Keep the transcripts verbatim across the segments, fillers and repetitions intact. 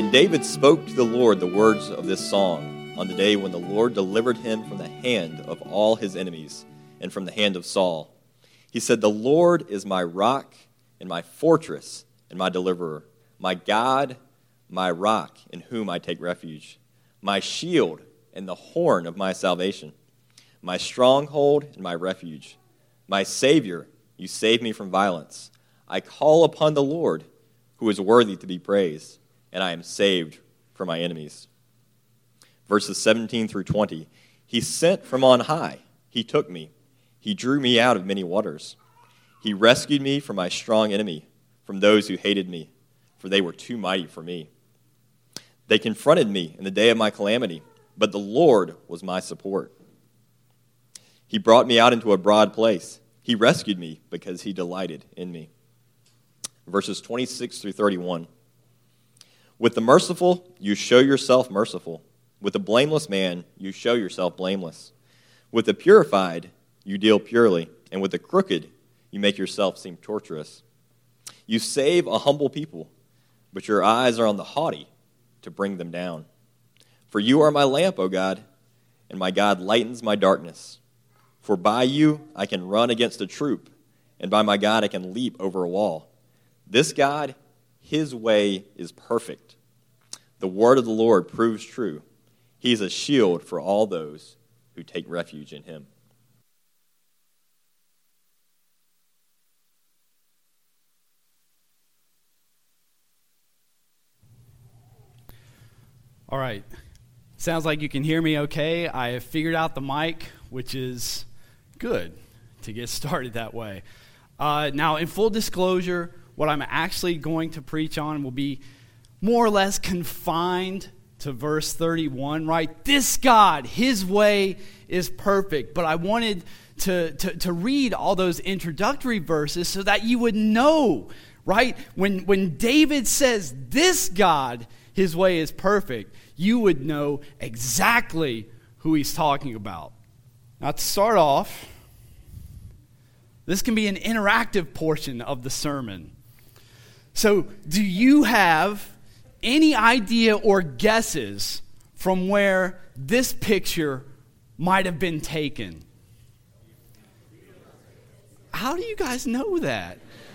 When David spoke to the Lord the words of this song on the day when the Lord delivered him from the hand of all his enemies and from the hand of Saul, he said, "The Lord is my rock and my fortress and my deliverer, my God, my rock in whom I take refuge, my shield and the horn of my salvation, my stronghold and my refuge, my Savior, you save me from violence. I call upon the Lord, who is worthy to be praised, and I am saved from my enemies." Verses seventeen through twenty, "He sent from on high, he took me, he drew me out of many waters. He rescued me from my strong enemy, from those who hated me, for they were too mighty for me. They confronted me in the day of my calamity, but the Lord was my support. He brought me out into a broad place. He rescued me because he delighted in me." Verses twenty-six through thirty-one. "With the merciful, you show yourself merciful. With the blameless man, you show yourself blameless. With the purified, you deal purely. And with the crooked, you make yourself seem tortuous. You save a humble people, but your eyes are on the haughty to bring them down. For you are my lamp, O God, and my God lightens my darkness. For by you I can run against a troop, and by my God I can leap over a wall. This God, his way is perfect. The word of the Lord proves true. He is a shield for all those who take refuge in him." All right. Sounds like you can hear me okay. I have figured out the mic, which is good to get started that way. Uh, now, in full disclosure, what I'm actually going to preach on will be more or less confined to verse thirty-one, right? This God, his way is perfect. But I wanted to, to, to read all those introductory verses so that you would know, right? When, when David says, this God, his way is perfect, you would know exactly who he's talking about. Now, to start off, this can be an interactive portion of the sermon. So, do you have any idea or guesses from where this picture might have been taken? How do you guys know that?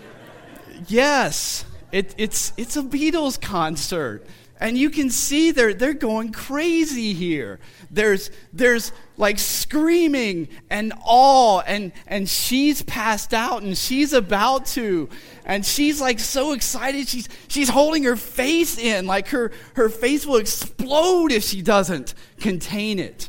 Yes, it, it's it's a Beatles concert. And you can see they're, they're going crazy here. There's there's like screaming and awe, and, and she's passed out and she's about to. And she's like so excited, she's she's holding her face in, like her, her face will explode if she doesn't contain it.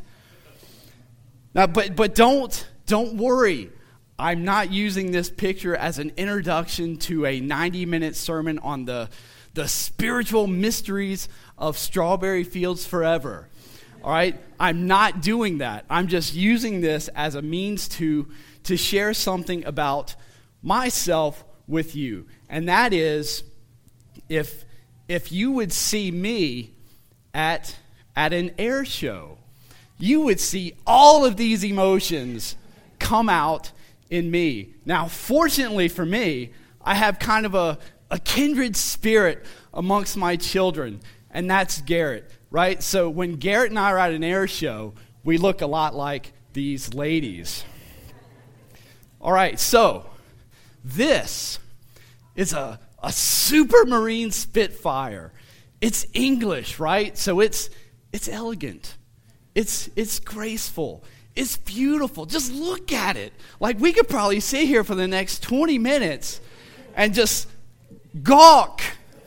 Now, but but don't don't worry. I'm not using this picture as an introduction to a ninety-minute sermon on the the spiritual mysteries of Strawberry Fields Forever. All right? I'm not doing that. I'm just using this as a means to, to share something about myself with you. And that is, if if you would see me at, at an air show, you would see all of these emotions come out in me. Now, fortunately for me, I have kind of a a kindred spirit amongst my children, and that's Garrett, right? So when Garrett and I are at an air show, we look a lot like these ladies. All right, so this is a, a Supermarine Spitfire. It's English, right? So it's it's elegant. It's it's graceful. It's beautiful. Just look at it. Like, we could probably sit here for the next twenty minutes and just gawk.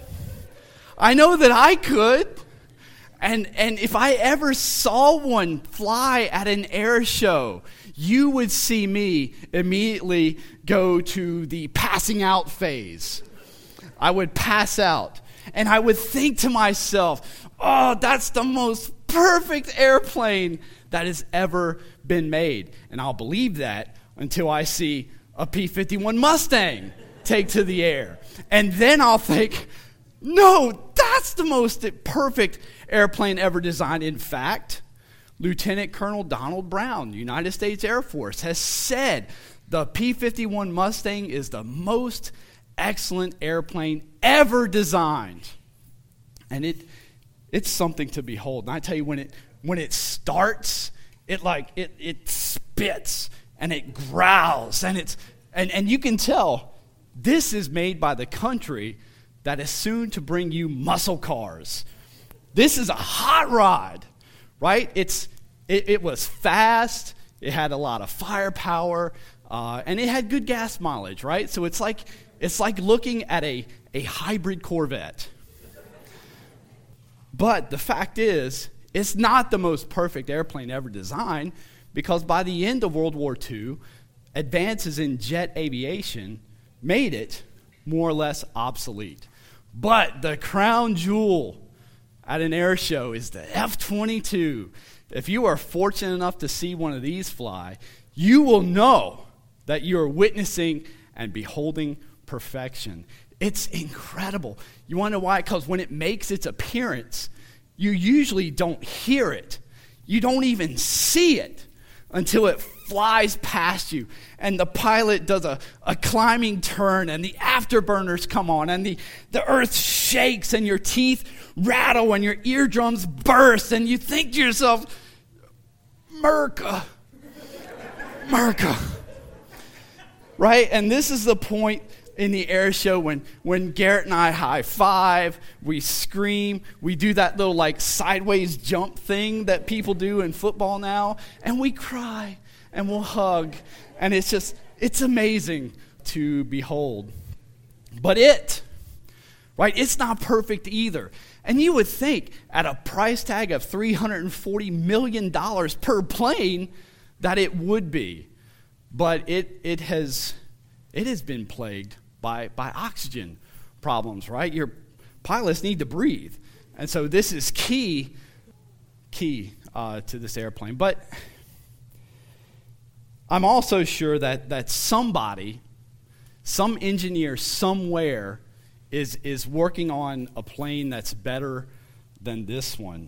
I know that I could. And and if I ever saw one fly at an air show, you would see me immediately go to the passing out phase. I would pass out. And I would think to myself, oh, that's the most perfect airplane that has ever been made. And I'll believe that until I see a P fifty-one Mustang take to the air. And then I'll think, no, that's the most perfect airplane ever designed. In fact, Lieutenant Colonel Donald Brown, United States Air Force, has said the P fifty-one Mustang is the most excellent airplane ever designed. And it it's something to behold. And I tell you, when it when it starts, it like it it spits and it growls and it's and, and you can tell this is made by the country that is soon to bring you muscle cars. This is a hot rod, right? It's it, it was fast, it had a lot of firepower, uh, and it had good gas mileage, right? So it's like it's like looking at a, a hybrid Corvette. But the fact is, it's not the most perfect airplane ever designed, because by the end of World War Two, advances in jet aviation made it more or less obsolete. But the crown jewel at an air show is the F twenty-two. If you are fortunate enough to see one of these fly, you will know that you are witnessing and beholding perfection. It's incredible. You want to know why? Because when it makes its appearance, you usually don't hear it. You don't even see it until it flies past you. And the pilot does a, a climbing turn, and the afterburners come on, and the, the earth shakes, and your teeth rattle, and your eardrums burst, and you think to yourself, Merca, Merca. Right? And this is the point in the air show when, when Garrett and I high five, we scream, we do that little like sideways jump thing that people do in football now, and we cry and we'll hug, and it's just, it's amazing to behold. But it, right, it's not perfect either. And you would think at a price tag of three hundred forty million dollars per plane that it would be. But it it has it has been plagued by, by oxygen problems, right? Your pilots need to breathe. And so this is key, key uh, to this airplane. But I'm also sure that, that somebody, some engineer somewhere is, is working on a plane that's better than this one.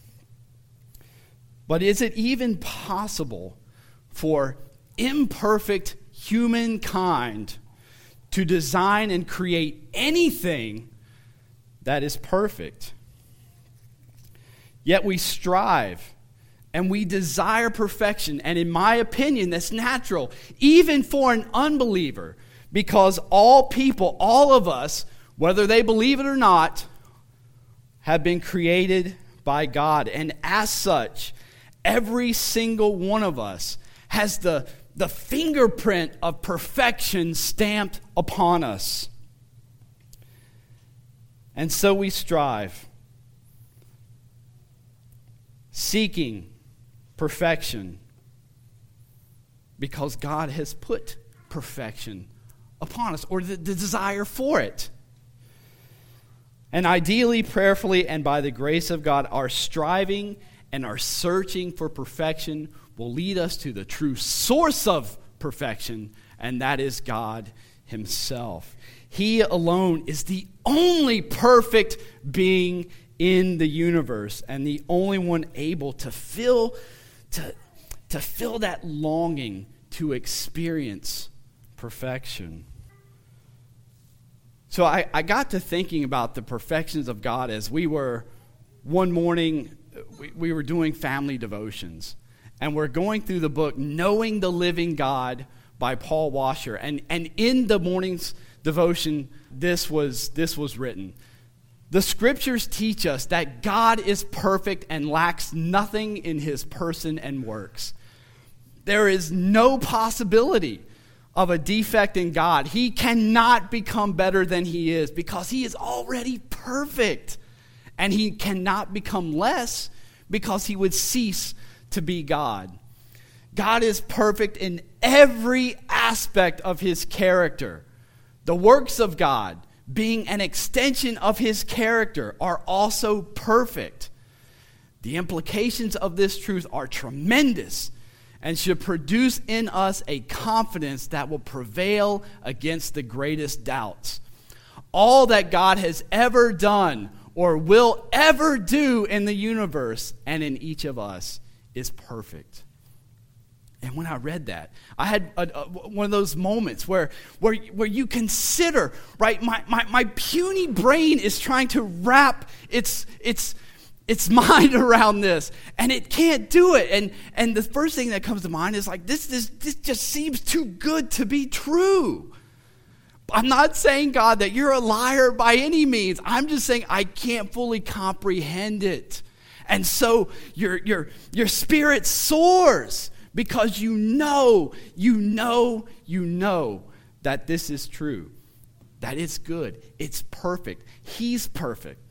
But is it even possible for imperfect humankind to design and create anything that is perfect? Yet we strive and we desire perfection, and in my opinion, that's natural, even for an unbeliever, because all people, all of us, whether they believe it or not, have been created by God, and as such, every single one of us has the the fingerprint of perfection stamped upon us. And so we strive, seeking perfection, because God has put perfection upon us, or the, the desire for it. And ideally, prayerfully, and by the grace of God, our striving and our searching for perfection will lead us to the true source of perfection, and that is God himself. He alone is the only perfect being in the universe, and the only one able to fill, to, to fill that longing to experience perfection. So I, I got to thinking about the perfections of God as we were, one morning, we, we were doing family devotions. And we're going through the book, Knowing the Living God by Paul Washer. And, and in the morning's devotion, this was, this was written. The scriptures teach us that God is perfect and lacks nothing in his person and works. There is no possibility of a defect in God. He cannot become better than he is because he is already perfect. And he cannot become less because he would cease to be God. God is perfect in every aspect of his character. The works of God, being an extension of his character, are also perfect. The implications of this truth are tremendous and should produce in us a confidence that will prevail against the greatest doubts. All that God has ever done or will ever do in the universe and in each of us is perfect. And when I read that, I had a, a, one of those moments where, where, where you consider, right, my, my, my puny brain is trying to wrap its, its, its mind around this, and it can't do it. And and the first thing that comes to mind is like, this, this, this just seems too good to be true. I'm not saying, God, that you're a liar by any means. I'm just saying I can't fully comprehend it. And so your, your, your spirit soars because you know, you know, you know that this is true, that it's good, it's perfect. He's perfect.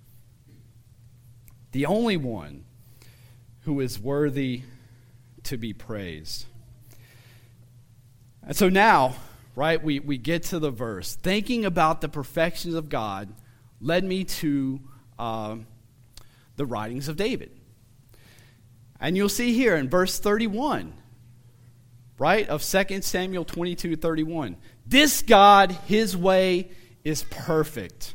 The only one who is worthy to be praised. And so now, right, we, we get to the verse. Thinking about the perfections of God led me to uh, the writings of David. And you'll see here in verse thirty-one, right, of Second Samuel twenty-two thirty-one. This God, his way is perfect.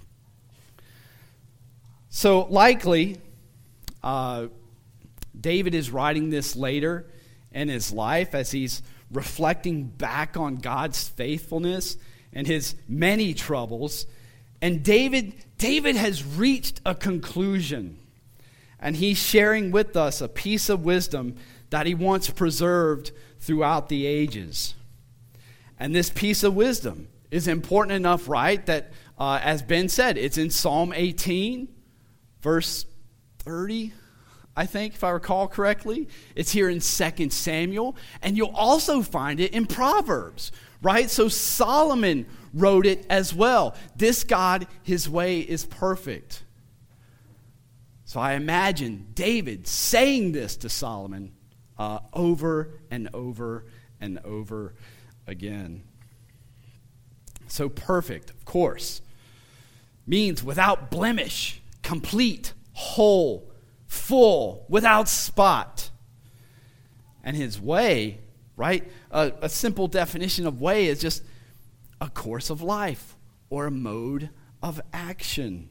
So likely, uh, David is writing this later in his life as he's reflecting back on God's faithfulness and his many troubles. And David, David has reached a conclusion. And he's sharing with us a piece of wisdom that he wants preserved throughout the ages. And this piece of wisdom is important enough, right, that uh, as Ben said, it's in Psalm eighteen, verse thirty, I think, if I recall correctly. It's here in Second Samuel. And you'll also find it in Proverbs, right? So Solomon wrote it as well. This God, his way is perfect. So I imagine David saying this to Solomon uh, over and over and over again. So perfect, of course, means without blemish, complete, whole, full, without spot. And his way, right? A, a simple definition of way is just a course of life or a mode of action.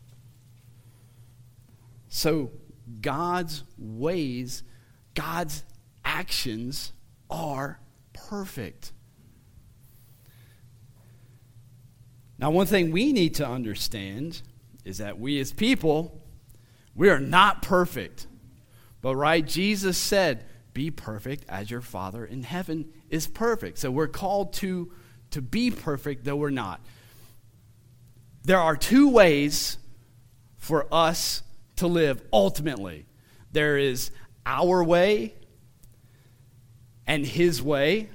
So God's ways, God's actions are perfect. Now, one thing we need to understand is that we as people, we are not perfect. But right, Jesus said, be perfect as your Father in heaven is perfect. So we're called to, to be perfect, though we're not. There are two ways for us to live ultimately. There is our way and his way.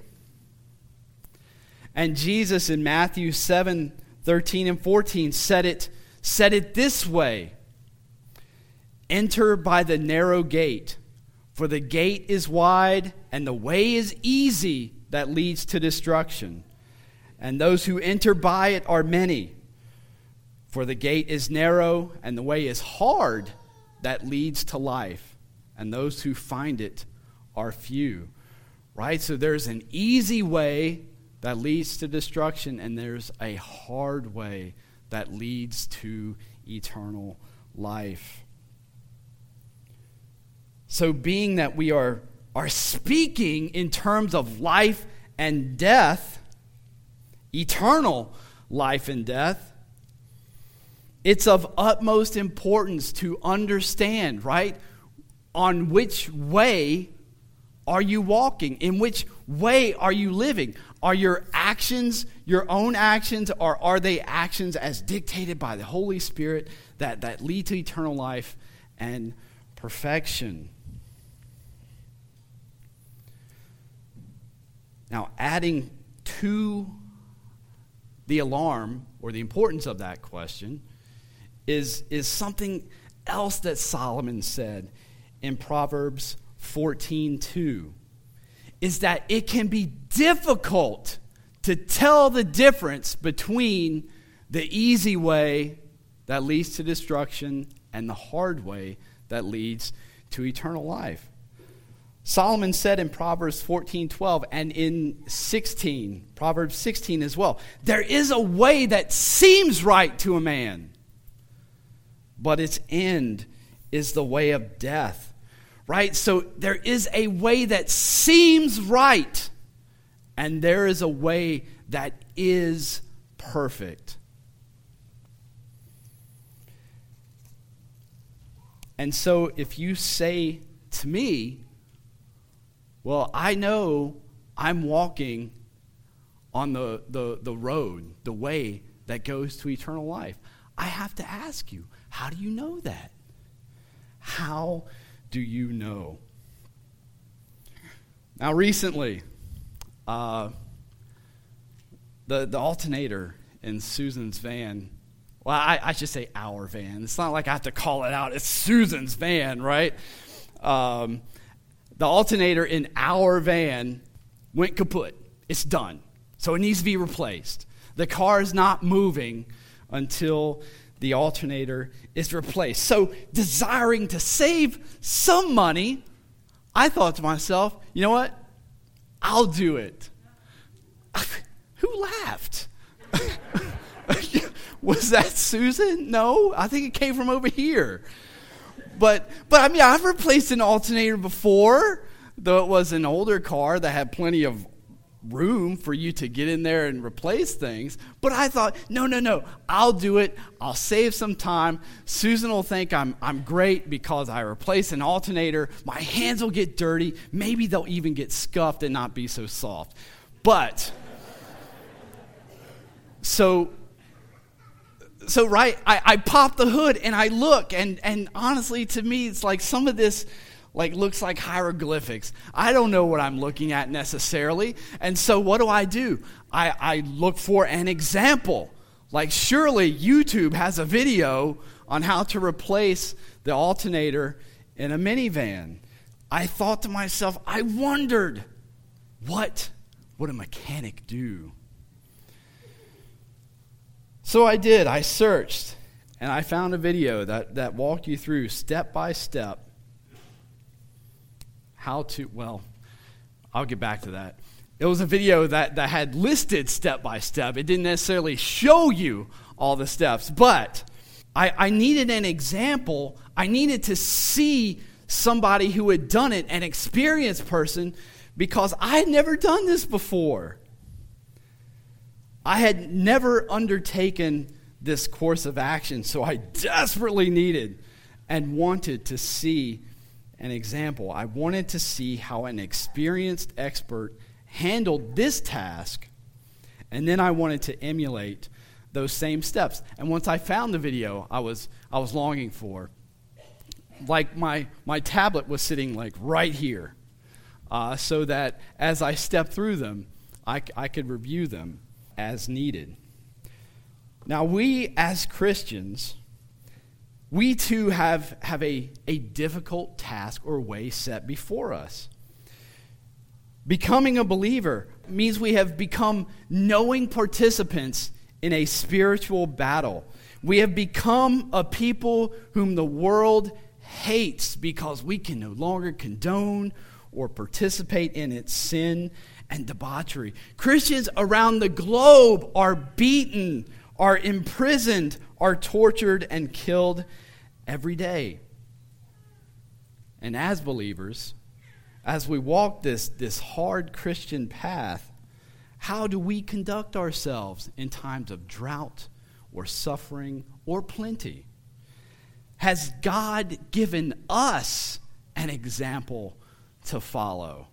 And Jesus in Matthew seven, thirteen and fourteen said it, said it this way. Enter by the narrow gate, for the gate is wide and the way is easy that leads to destruction. And those who enter by it are many. For the gate is narrow and the way is hard that leads to life. And those who find it are few. Right? So there's an easy way that leads to destruction, and there's a hard way that leads to eternal life. So being that we are, are speaking in terms of life and death, eternal life and death, it's of utmost importance to understand, right, on which way are you walking? In which way are you living? Are your actions your own actions, or are they actions as dictated by the Holy Spirit that, that lead to eternal life and perfection? Now, adding to the alarm or the importance of that question is, is something else that Solomon said in Proverbs fourteen two, is that it can be difficult to tell the difference between the easy way that leads to destruction and the hard way that leads to eternal life. Solomon said in Proverbs fourteen twelve and in sixteen, Proverbs sixteen as well, there is a way that seems right to a man, but its end is the way of death. Right? So there is a way that seems right, and there is a way that is perfect. And so if you say to me, well, I know I'm walking on the, the, the road, the way that goes to eternal life, I have to ask you, how do you know that? How do you know? Now, recently, uh, the, the alternator in Susan's van, well, I, I should say our van. It's not like I have to call it out. It's Susan's van, right? Um, the alternator in our van went kaput. It's done. So it needs to be replaced. The car is not moving until the alternator is replaced. So, desiring to save some money, I thought to myself, you know what? I'll do it. Who laughed? Was that Susan? No, I think it came from over here. But, but I mean, I've replaced an alternator before, though it was an older car that had plenty of room for you to get in there and replace things. But I thought, no, no, no, I'll do it. I'll save some time. Susan will think I'm I'm great because I replaced an alternator. My hands will get dirty. Maybe they'll even get scuffed and not be so soft. But, so, so right, I, I pop the hood and I look, and, and honestly, to me, it's like some of this like looks like hieroglyphics. I don't know what I'm looking at necessarily. And so what do I do? I, I look for an example. Like surely YouTube has a video on how to replace the alternator in a minivan. I thought to myself, I wondered, what would a mechanic do? So I did. I searched, and I found a video that, that walked you through step by step how to, well, I'll get back to that. It was a video that, that had listed step by step. It didn't necessarily show you all the steps, but I, I needed an example. I needed to see somebody who had done it, an experienced person, because I had never done this before. I had never undertaken this course of action, so I desperately needed and wanted to see an example. I wanted to see how an experienced expert handled this task, and then I wanted to emulate those same steps. And once I found the video I was I was longing for, like my, my tablet was sitting like right here, uh, so that as I stepped through them, I, I could review them as needed. Now we as Christians, we too have, have a, a difficult task or way set before us. Becoming a believer means we have become knowing participants in a spiritual battle. We have become a people whom the world hates because we can no longer condone or participate in its sin and debauchery. Christians around the globe are beaten, are imprisoned, are tortured and killed every day. And as believers, as we walk this, this hard Christian path, how do we conduct ourselves in times of drought or suffering or plenty? Has God given us an example to follow?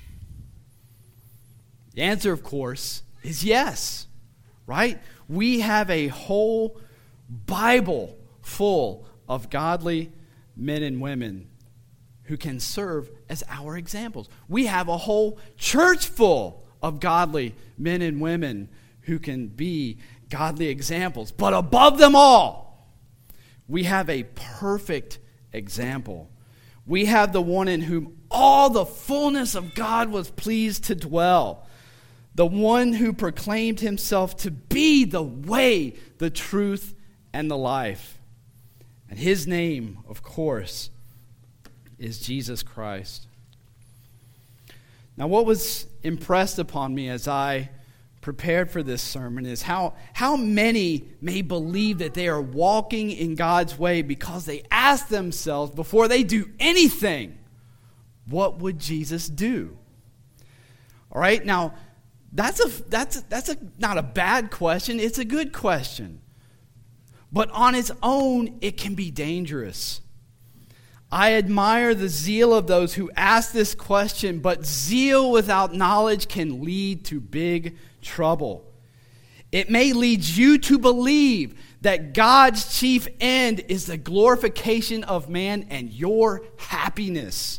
The answer, of course, is yes, right? We have a whole Bible full of godly men and women who can serve as our examples. We have a whole church full of godly men and women who can be godly examples. But above them all, we have a perfect example. We have the one in whom all the fullness of God was pleased to dwell. The one who proclaimed himself to be the way, the truth, and the life. And his name, of course, is Jesus Christ. Now, what was impressed upon me as I prepared for this sermon is how, how many may believe that they are walking in God's way because they ask themselves before they do anything, what would Jesus do? All right, now, that's a that's that's a not a bad question, it's a good question. But on its own, it can be dangerous. I admire the zeal of those who ask this question, but zeal without knowledge can lead to big trouble. It may lead you to believe that God's chief end is the glorification of man and your happiness.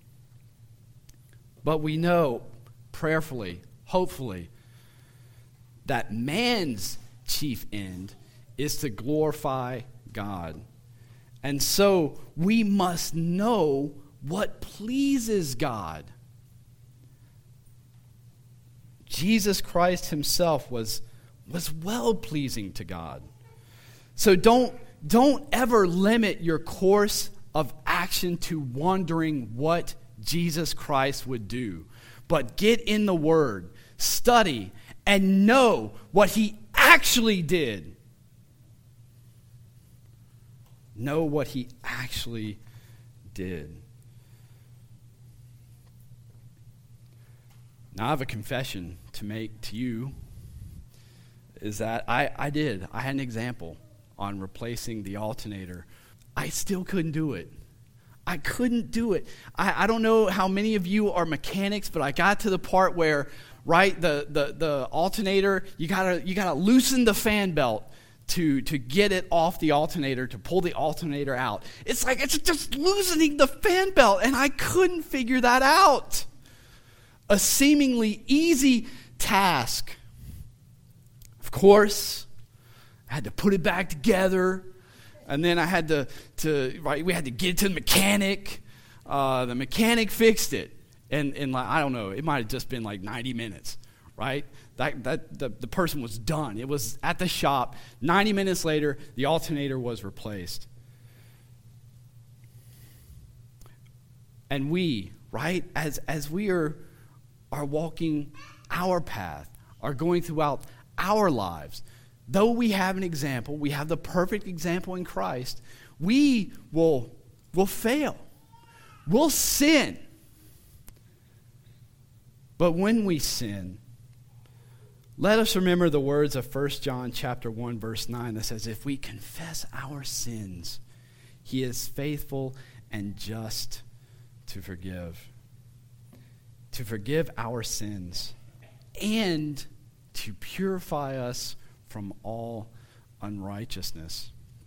But we know prayerfully, hopefully, that man's chief end is to glorify God. And so we must know what pleases God. Jesus Christ himself was, was well-pleasing to God. So don't, don't ever limit your course of action to wondering what Jesus Christ would do. But get in the Word, study, and know what he actually did. Know what he actually did. Now I have a confession to make to you, is that I, I did. I had an example on replacing the alternator. I still couldn't do it. I couldn't do it. I, I don't know how many of you are mechanics, but I got to the part where, right, the, the, the alternator, you gotta you gotta loosen the fan belt to, to get it off the alternator, to pull the alternator out. It's like it's just loosening the fan belt, and I couldn't figure that out. A seemingly easy task. Of course, I had to put it back together. And then I had to, to right, we had to get it to the mechanic. Uh, the mechanic fixed it. And, and like, I don't know, it might have just been like ninety minutes, right? That, that the, the person was done. It was at the shop. ninety minutes later, the alternator was replaced. And we, right, as, as we are, are walking our path, are going throughout our lives, though we have an example, we have the perfect example in Christ, we will, will fail. We'll sin. But when we sin, let us remember the words of First John chapter one, verse nine that says, if we confess our sins, he is faithful and just to forgive. To forgive our sins and to purify us from all unrighteousness.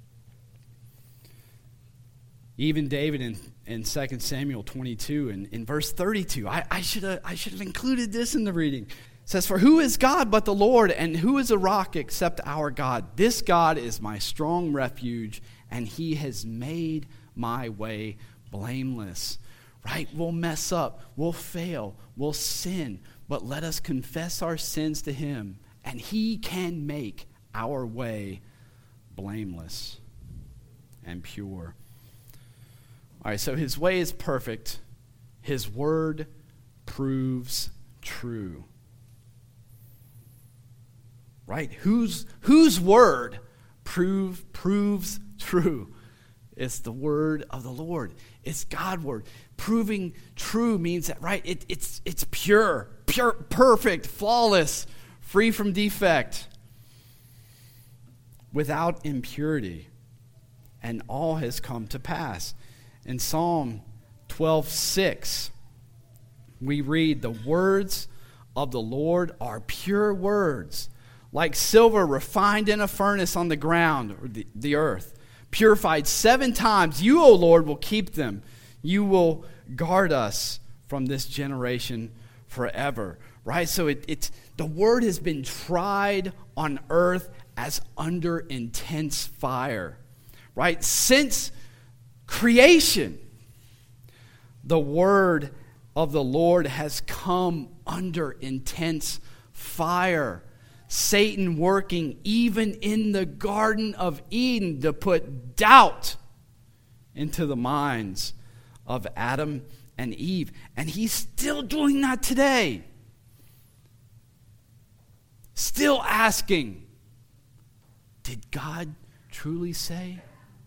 Even David in, in Second Samuel twenty-two, and in, in verse thirty-two, I, I should have I should have included this in the reading. It says, for who is God but the Lord, and who is a rock except our God? This God is my strong refuge, and he has made my way blameless. Right? We'll mess up, we'll fail, we'll sin, but let us confess our sins to him, and he can make our way blameless and pure. All right, so his way is perfect. His word proves true. Right? Whose, whose word prove, proves true? It's the word of the Lord. It's God's word. Proving true means that, right, it, it's, it's pure, pure, perfect, flawless, free from defect, without impurity. And all has come to pass. In Psalm twelve six, we read, the words of the Lord are pure words, like silver refined in a furnace on the ground, or the, the earth. Purified seven times, you, O Lord, will keep them. You will guard us from this generation forever. Right? So it, it's the word has been tried on earth as under intense fire. Right? Since creation, the word of the Lord has come under intense fire. Satan working even in the Garden of Eden to put doubt into the minds of Adam and Eve. And he's still doing that today. Still asking, did God truly say?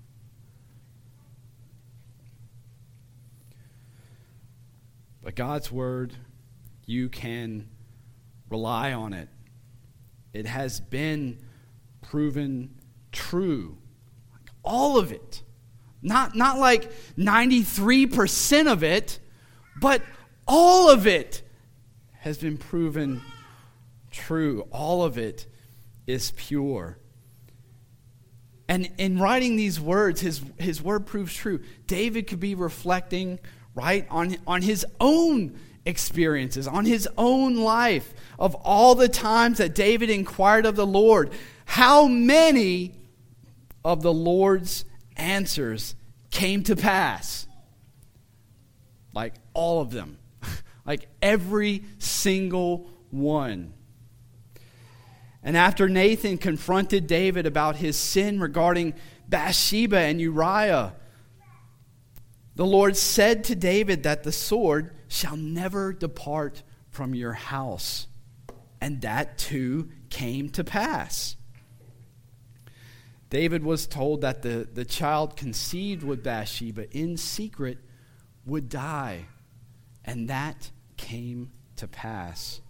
But God's word, you can rely on it. It has been proven true. All of it. Not, not like ninety-three percent of it, but all of it has been proven true. All of it is pure. And in writing these words, his, his word proves true. David could be reflecting, right, on, on his own experiences, on his own life, of all the times that David inquired of the Lord. How many of the Lord's answers came to pass? Like all of them. Like every single one. And after Nathan confronted David about his sin regarding Bathsheba and Uriah, the Lord said to David that the sword shall never depart from your house. And that too came to pass. David was told that the, the child conceived with Bathsheba in secret would die. And that came to pass.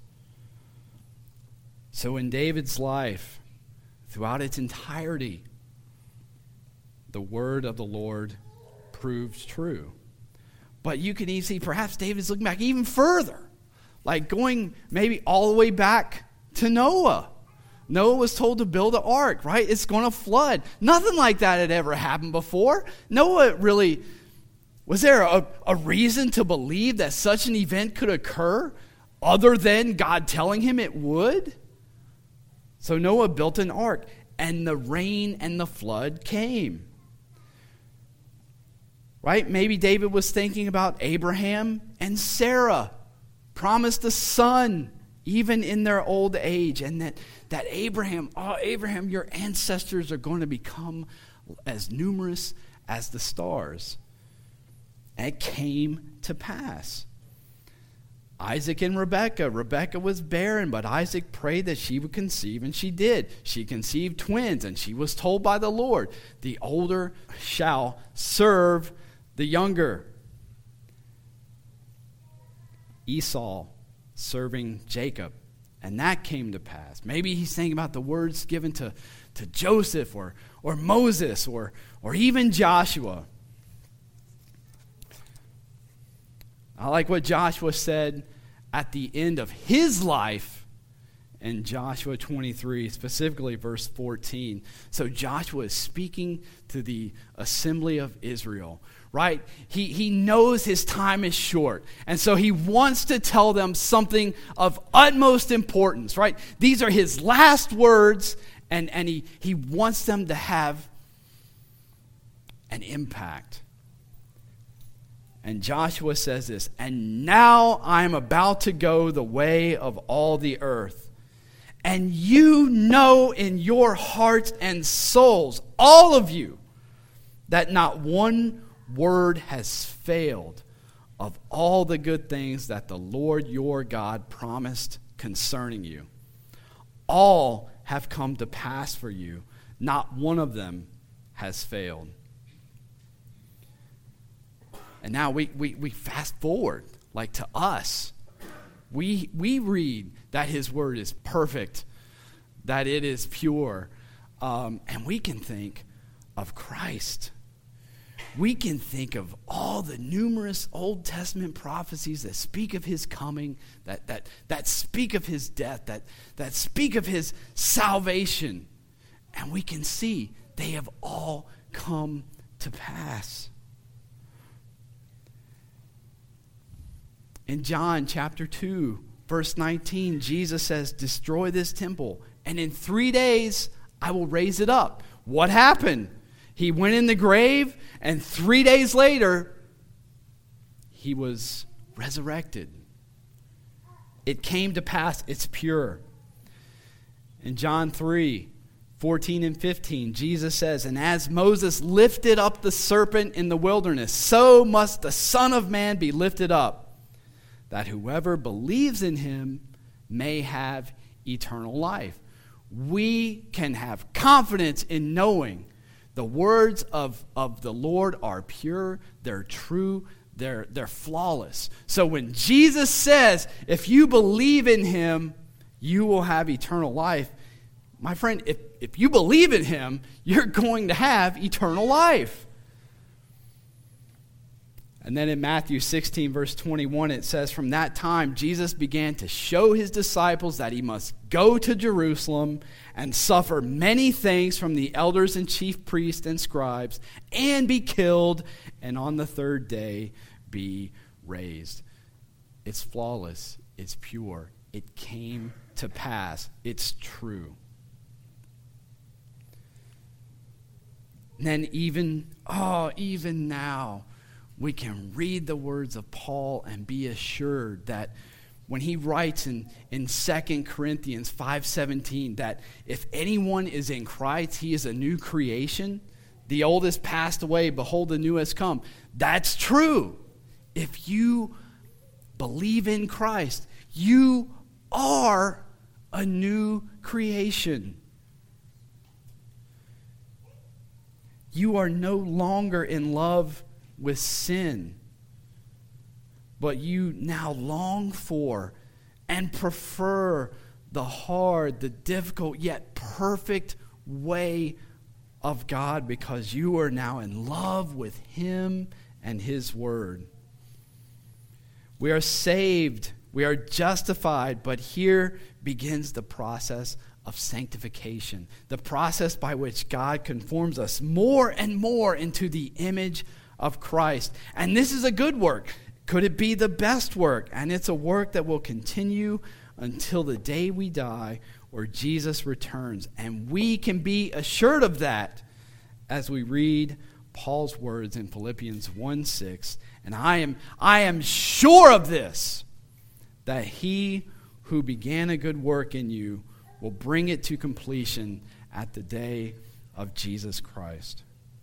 So in David's life, throughout its entirety, the word of the Lord proves true. But you can even see perhaps David's looking back even further, like going maybe all the way back to Noah. Noah was told to build an ark, right? It's going to flood. Nothing like that had ever happened before. Noah really, was there a, a reason to believe that such an event could occur other than God telling him it would? So Noah built an ark, and the rain and the flood came. Right? Maybe David was thinking about Abraham and Sarah, promised a son even in their old age, and that, that Abraham, oh, Abraham, your ancestors are going to become as numerous as the stars. And it came to pass. Isaac and Rebekah. Rebekah was barren, but Isaac prayed that she would conceive, and she did. She conceived twins, and she was told by the Lord, the older shall serve the younger. Esau serving Jacob, and that came to pass. Maybe he's thinking about the words given to, to Joseph or, or Moses or, or even Joshua. I like what Joshua said at the end of his life in Joshua twenty-three, specifically verse fourteen. So Joshua is speaking to the assembly of Israel, right? He, he knows his time is short, and so he wants to tell them something of utmost importance, right? These are his last words, and, and he, he wants them to have an impact. And Joshua says this, and now I am about to go the way of all the earth. And you know in your hearts and souls, all of you, that not one word has failed of all the good things that the Lord your God promised concerning you. All have come to pass for you. Not one of them has failed. And now we, we, we fast forward, like to us. We, we read that his word is perfect, that it is pure, um, and we can think of Christ. We can think of all the numerous Old Testament prophecies that speak of his coming, that, that, that speak of his death, that, that speak of his salvation. And we can see they have all come to pass. In John chapter two, verse nineteen, Jesus says, destroy this temple, and in three days I will raise it up. What happened? He went in the grave, and three days later, he was resurrected. It came to pass. It's pure. In John three, fourteen and fifteen, Jesus says, and as Moses lifted up the serpent in the wilderness, so must the Son of Man be lifted up, that whoever believes in him may have eternal life. We can have confidence in knowing the words of, of the Lord are pure, they're true, they're, they're flawless. So when Jesus says, if you believe in him, you will have eternal life, my friend, if, if you believe in him, you're going to have eternal life. And then in Matthew sixteen, verse twenty-one, it says, "From that time, Jesus began to show his disciples that he must go to Jerusalem and suffer many things from the elders and chief priests and scribes, and be killed, and on the third day be raised." It's flawless. It's pure. It came to pass. It's true. And then even, oh, even now, we can read the words of Paul and be assured that when he writes in, in Second Corinthians five seventeen that if anyone is in Christ, he is a new creation. The old has passed away, behold, the new has come. That's true. If you believe in Christ, you are a new creation. You are no longer in love with sin, but you now long for and prefer the hard, the difficult, yet perfect way of God because you are now in love with Him and His Word. We are saved, we are justified, but here begins the process of sanctification, the process by which God conforms us more and more into the image of Christ. And this is a good work. Could it be the best work? And it's a work that will continue until the day we die or Jesus returns. And we can be assured of that as we read Paul's words in Philippians one six. And I am, I am sure of this, that he who began a good work in you will bring it to completion at the day of Jesus Christ.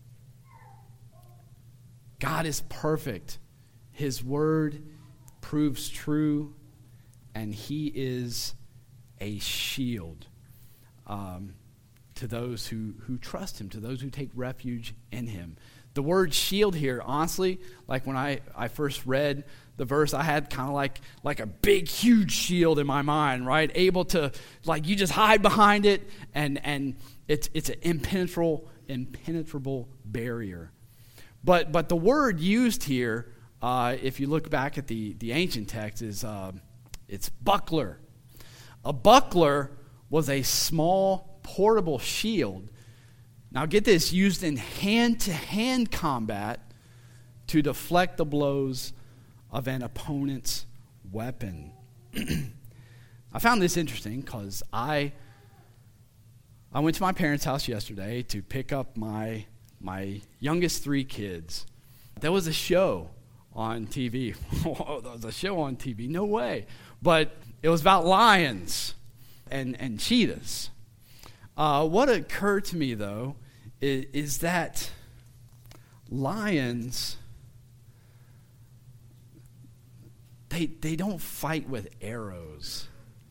God is perfect. His word proves true, and he is a shield um, to those who, who trust him, to those who take refuge in him. The word shield here, honestly, like when I, I first read the verse, I had kind of like, like a big, huge shield in my mind, right? Able to, like, you just hide behind it, and, and it's it's an impenetrable, impenetrable barrier. But but the word used here, uh, if you look back at the, the ancient text, is uh, it's buckler. A buckler was a small, portable shield. Now get this, used in hand-to-hand combat to deflect the blows of an opponent's weapon. I found this interesting because I I went to my parents' house yesterday to pick up my my youngest three kids. There was a show on T V. There was a show on T V. No way. But it was about lions and, and cheetahs. Uh, what occurred to me, though, is, is that lions, they they don't fight with arrows.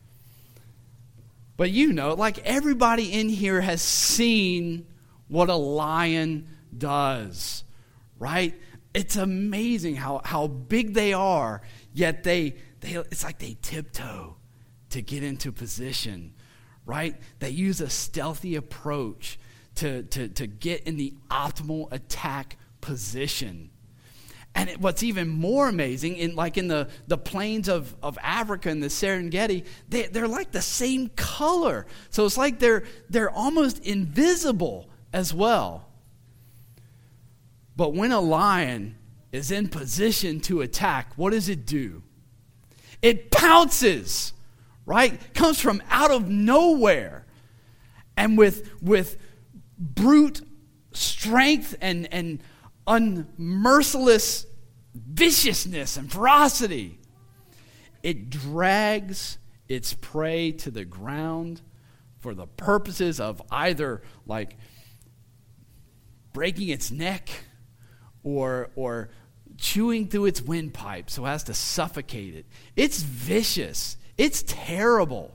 But you know, like everybody in here has seen what a lion does, right? It's amazing how, how big they are, yet they, they it's like they tiptoe to get into position, right? They use a stealthy approach to, to, to get in the optimal attack position. And it, what's even more amazing, in like in the, the plains of, of Africa and the Serengeti, they, they're like the same color. So it's like they're they're almost invisible as well. But when a lion is in position to attack, what does it do? It pounces, right? Comes from out of nowhere. And with, with brute strength and, and unmerciless viciousness and ferocity, it drags its prey to the ground for the purposes of either like breaking its neck or or chewing through its windpipe so as to suffocate it. It's vicious. It's terrible.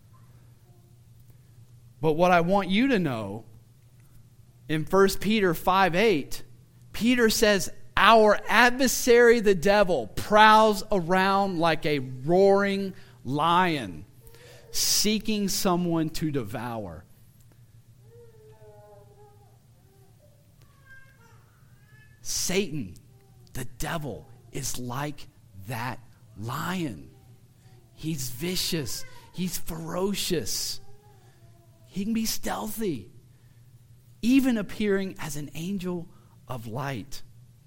But what I want you to know, in First Peter five eight, Peter says, our adversary, the devil, prowls around like a roaring lion, seeking someone to devour. Satan, the devil, is like that lion. He's vicious. He's ferocious. He can be stealthy, even appearing as an angel of light.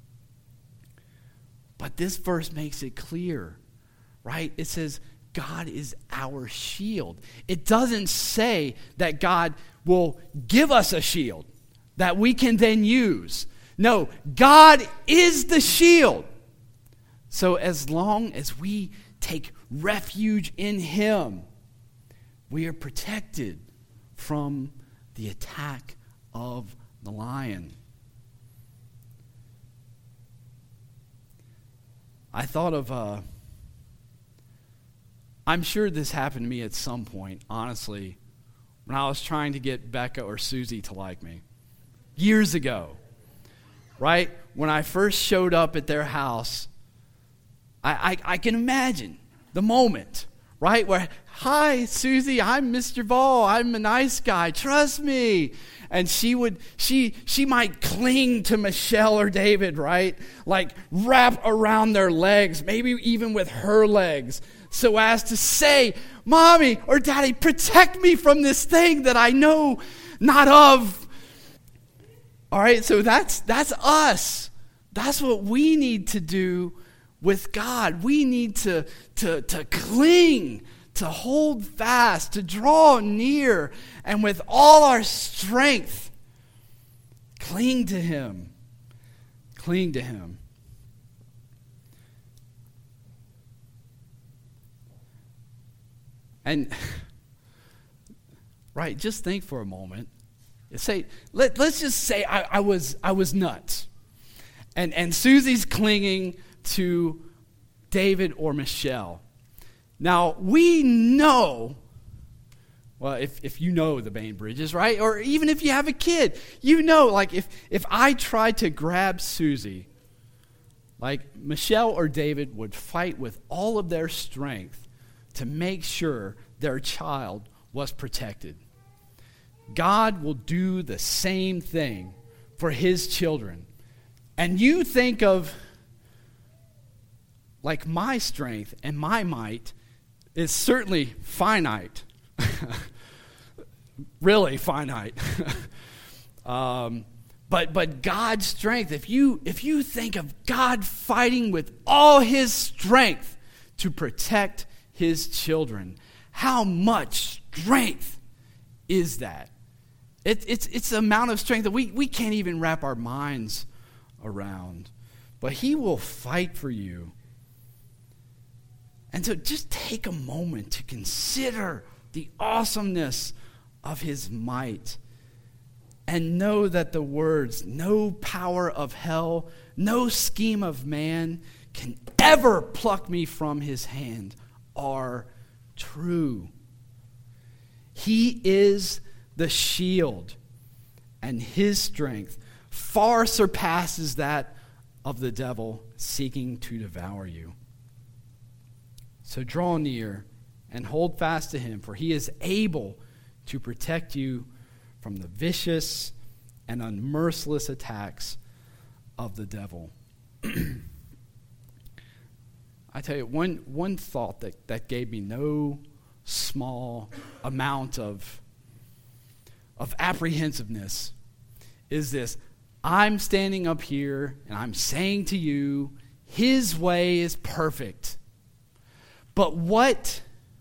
But this verse makes it clear, right? It says God is our shield. It doesn't say that God will give us a shield that we can then use. No, God is the shield. So as long as we take refuge in Him, we are protected from the attack of the lion. I thought of, uh, I'm sure this happened to me at some point, honestly, when I was trying to get Becca or Susie to like me. Years ago, right? When I first showed up at their house, I, I, I can imagine the moment, right? Where, hi, Susie, I'm Mister Ball. I'm a nice guy. Trust me. And she would, she, she might cling to Michelle or David, right? Like wrap around their legs, maybe even with her legs, so as to say, Mommy or Daddy, protect me from this thing that I know not of. All right, so that's that's us. That's what we need to do with God. We need to, to, to cling, to hold fast, to draw near, and with all our strength, cling to Him. Cling to Him. And, right, just think for a moment. Say, let, let's just say I, I was I was nuts. And, and Susie's clinging to David or Michelle. Now, we know, well, if, if you know the Bainbridges, right? Or even if you have a kid, you know, like if, if I tried to grab Susie, like Michelle or David would fight with all of their strength to make sure their child was protected. God will do the same thing for His children. And you think of, like, my strength and my might is certainly finite. Really finite. um, but but God's strength, if you if you think of God fighting with all His strength to protect His children, how much strength is that? It, it's it's the amount of strength that we, we can't even wrap our minds around. But He will fight for you. And so just take a moment to consider the awesomeness of His might. And know that the words, no power of hell, no scheme of man can ever pluck me from His hand, are true. He is the shield, and His strength far surpasses that of the devil seeking to devour you. So draw near and hold fast to Him, for He is able to protect you from the vicious and unmerciless attacks of the devil. I tell you, one, one thought that, that gave me no small amount of of apprehensiveness is this. I'm standing up here and I'm saying to you, His way is perfect. But what,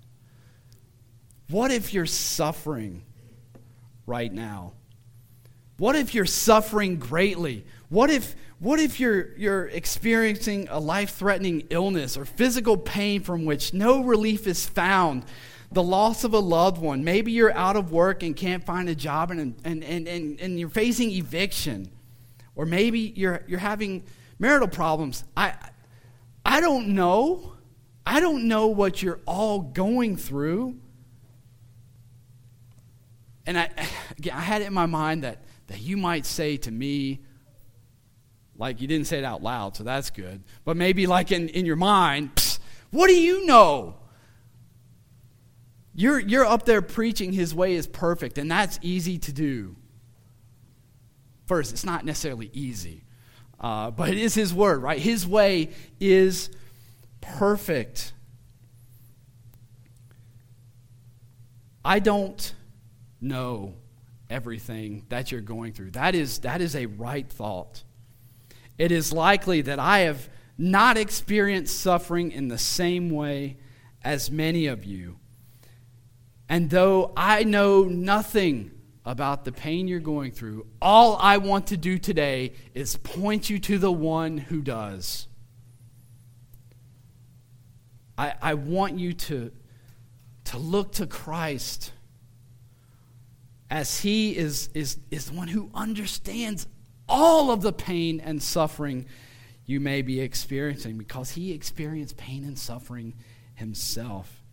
what if you're suffering right now? What if you're suffering greatly? What if, what if you're, you're experiencing a life-threatening illness or physical pain from which no relief is found? The loss of a loved one. Maybe you're out of work and can't find a job and, and, and, and, and you're facing eviction. Or maybe you're you're having marital problems. I I don't know. I don't know what you're all going through. And I again, I had it in my mind that, that you might say to me, like you didn't say it out loud, so that's good. But maybe like in, in your mind, what do you know? You're, you're up there preaching His way is perfect, and that's easy to do. First, it's not necessarily easy. uh, but it is his word, right? His way is perfect. I don't know everything that you're going through. That is, that is a right thought. It is likely that I have not experienced suffering in the same way as many of you. And though I know nothing about the pain you're going through, all I want to do today is point you to the one who does. I, I want you to, to look to Christ, as he is, is, is the one who understands all of the pain and suffering you may be experiencing, because he experienced pain and suffering himself.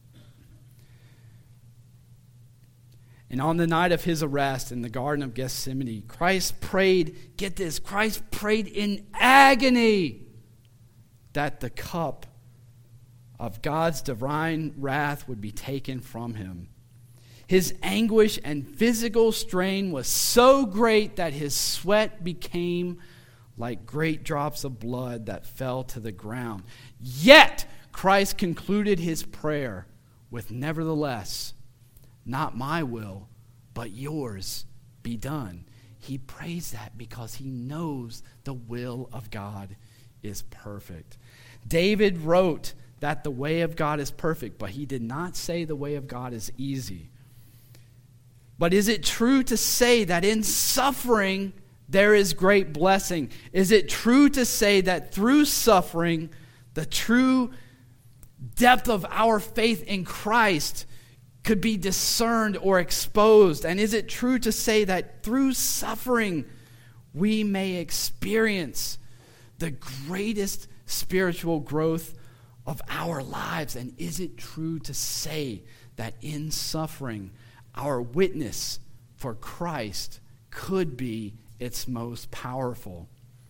And on the night of his arrest in the Garden of Gethsemane, Christ prayed, get this, Christ prayed in agony that the cup of God's divine wrath would be taken from him. His anguish and physical strain was so great that his sweat became like great drops of blood that fell to the ground. Yet, Christ concluded his prayer with, nevertheless, not my will, but yours be done. He prays that because he knows the will of God is perfect. David wrote that the way of God is perfect, but he did not say the way of God is easy. But is it true to say that in suffering there is great blessing? Is it true to say that through suffering, the true depth of our faith in Christ could be discerned or exposed? And is it true to say that through suffering we may experience the greatest spiritual growth of our lives? And is it true to say that in suffering our witness for Christ could be its most powerful?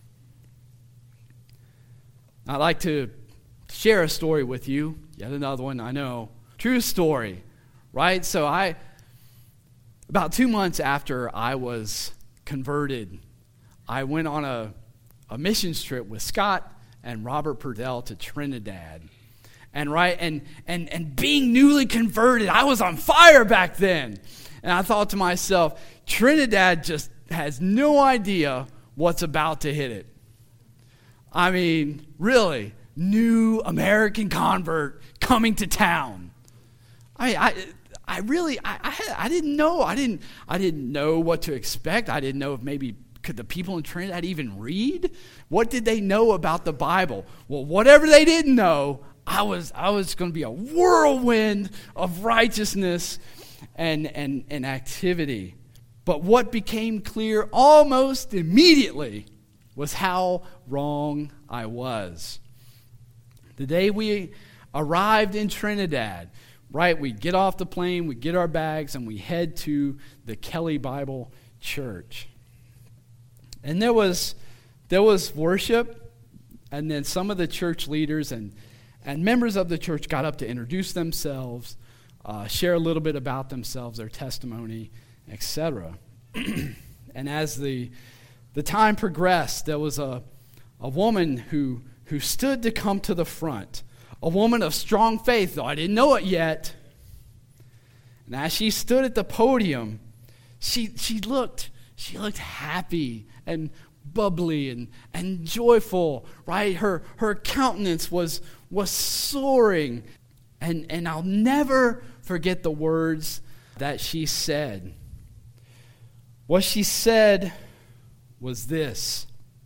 I'd like to share a story with you. Yet another one, I know. True story, right? So I, about two months after I was converted, I went on a, a missions trip with Scott and Robert Purdell to Trinidad. And right, and and and being newly converted, I was on fire back then. And I thought to myself, Trinidad just has no idea what's about to hit it. I mean, really, new American convert coming to town. I I I really I I, had, I didn't know. I didn't I didn't know what to expect. I didn't know if maybe could the people in Trinidad even read? What did they know about the Bible? Well, whatever they didn't know, I was I was going to be a whirlwind of righteousness and, and, and activity. But what became clear almost immediately was how wrong I was. The day we arrived in Trinidad, right, we get off the plane, we get our bags, and we head to the Kelly Bible Church. And there was there was worship, and then some of the church leaders and And members of the church got up to introduce themselves, uh, share a little bit about themselves, their testimony, et cetera. And as the the time progressed, there was a a woman who who stood to come to the front, a woman of strong faith, though I didn't know it yet. And as she stood at the podium, she she looked she looked happy and bubbly and, and joyful, right? Her her countenance was was soaring. And, and I'll never forget the words that she said. What she said was this: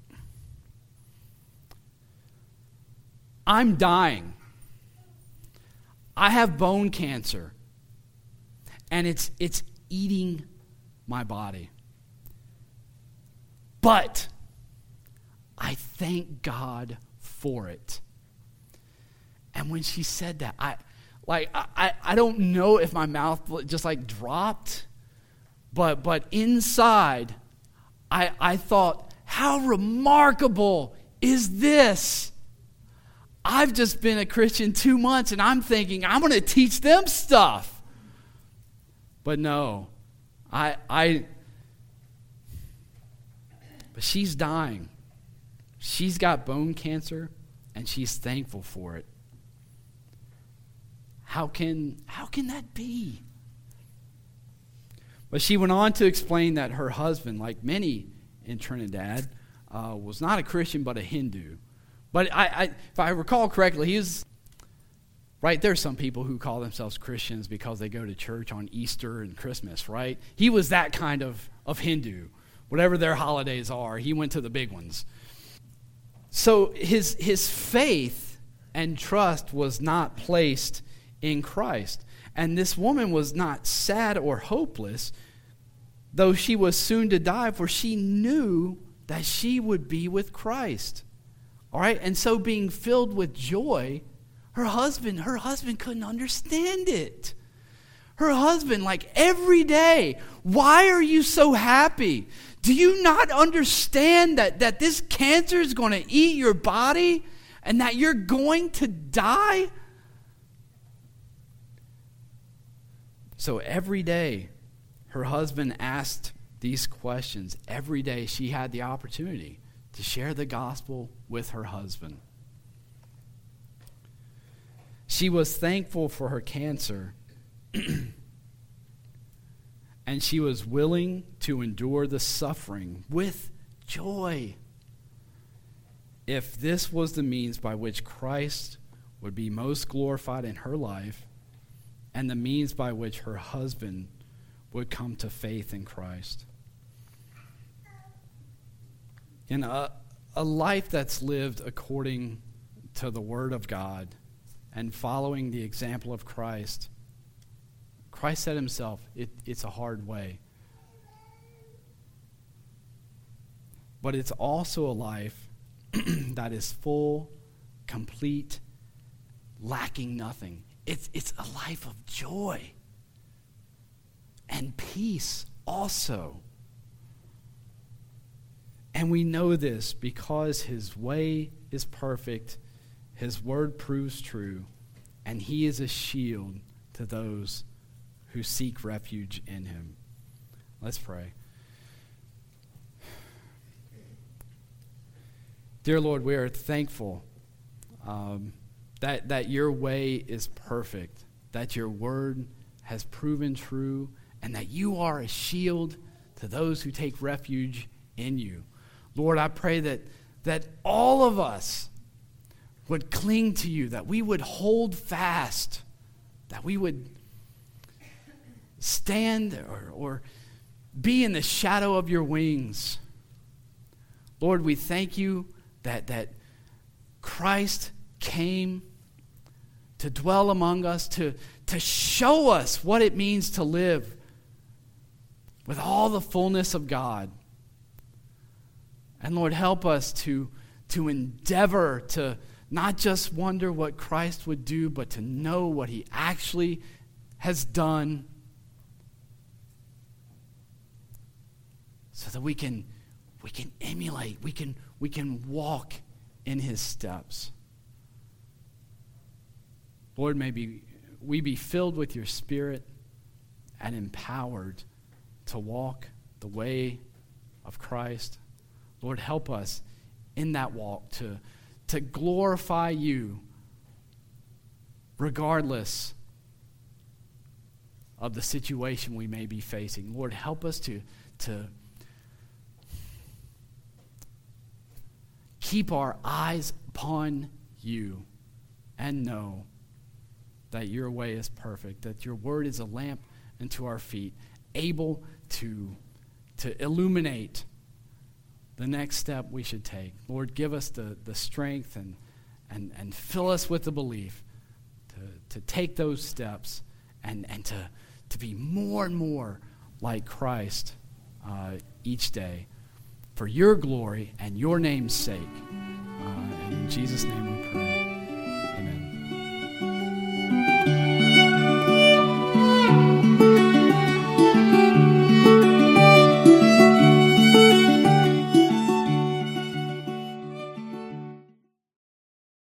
I'm dying. I have bone cancer. And it's it's eating my body. But I thank God for it. And when she said that, I like I, I don't know if my mouth just like dropped, but but inside I I thought, how remarkable is this? I've just been a Christian two months and I'm thinking I'm going to teach them stuff. But no, I I but she's dying. She's got bone cancer, and she's thankful for it. How can, how can that be? But she went on to explain that her husband, like many in Trinidad, uh, was not a Christian but a Hindu. But I, I, if I recall correctly, he was, right, there's some people who call themselves Christians because they go to church on Easter and Christmas, right? He was that kind of, of Hindu. Whatever their holidays are, he went to the big ones. So his, his faith and trust was not placed in Christ. And this woman was not sad or hopeless, though she was soon to die, for she knew that she would be with Christ. All right? And so being filled with joy, her husband, her husband couldn't understand it. Her husband, like every day, why are you so happy? Do you not understand that, that this cancer is going to eat your body and that you're going to die? So every day, her husband asked these questions. Every day she had the opportunity to share the gospel with her husband. She was thankful for her cancer, and she was willing to endure the suffering with joy. If this was the means by which Christ would be most glorified in her life, and the means by which her husband would come to faith in Christ. In a, a life that's lived according to the Word of God and following the example of Christ, Christ said himself, it, it's a hard way. But it's also a life that is full, complete, lacking nothing. It's, it's a life of joy and peace also. And we know this because his way is perfect, his word proves true, and he is a shield to those who seek refuge in him. Let's pray. Dear Lord, we are thankful um, that, that your way is perfect, that your word has proven true, and that you are a shield to those who take refuge in you. Lord, I pray that, that all of us would cling to you, that we would hold fast, that we would stand or, or be in the shadow of your wings. Lord, we thank you that, that Christ came to dwell among us, to, to show us what it means to live with all the fullness of God. And Lord, help us to, to endeavor to not just wonder what Christ would do, but to know what he actually has done, so that we can we can emulate, we can we can walk in his steps. Lord, may be, we be filled with your Spirit and empowered to walk the way of Christ. Lord, help us in that walk to, to glorify you regardless of the situation we may be facing. Lord, help us to, to keep our eyes upon you and know that your way is perfect, that your word is a lamp unto our feet, able to, to illuminate the next step we should take. Lord, give us the, the strength and, and, and fill us with the belief to, to take those steps and, and to, to be more and more like Christ uh, each day for your glory and your name's sake. Uh, in Jesus' name we pray.